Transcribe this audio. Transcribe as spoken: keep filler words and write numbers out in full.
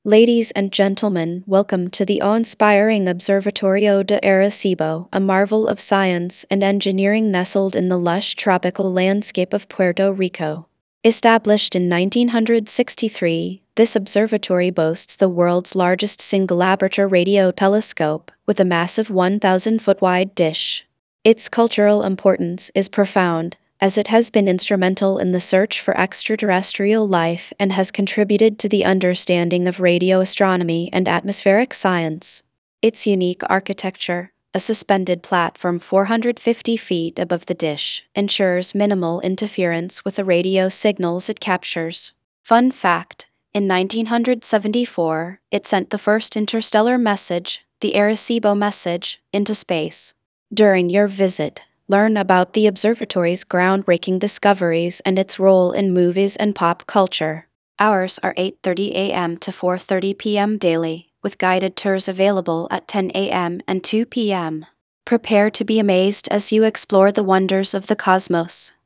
Ladies and gentlemen, welcome to the awe-inspiring Observatorio de Arecibo, a marvel of science and engineering nestled in the lush tropical landscape of Puerto Rico. Established in nineteen sixty-three, this observatory boasts the world's largest single-aperture radio telescope, with a massive one thousand foot wide dish. Its cultural importance is profound, as it has been instrumental in the search for extraterrestrial life and has contributed to the understanding of radio astronomy and atmospheric science. Its unique architecture, a suspended platform four hundred fifty feet above the dish, ensures minimal interference with the radio signals it captures. Fun fact: in nineteen seventy-four, it sent the first interstellar message, the Arecibo message, into space. During your visit, learn about the observatory's groundbreaking discoveries and its role in movies and pop culture. Hours are eight thirty a m to four thirty p m daily, with guided tours available at ten a m and two p m Prepare to be amazed as you explore the wonders of the cosmos.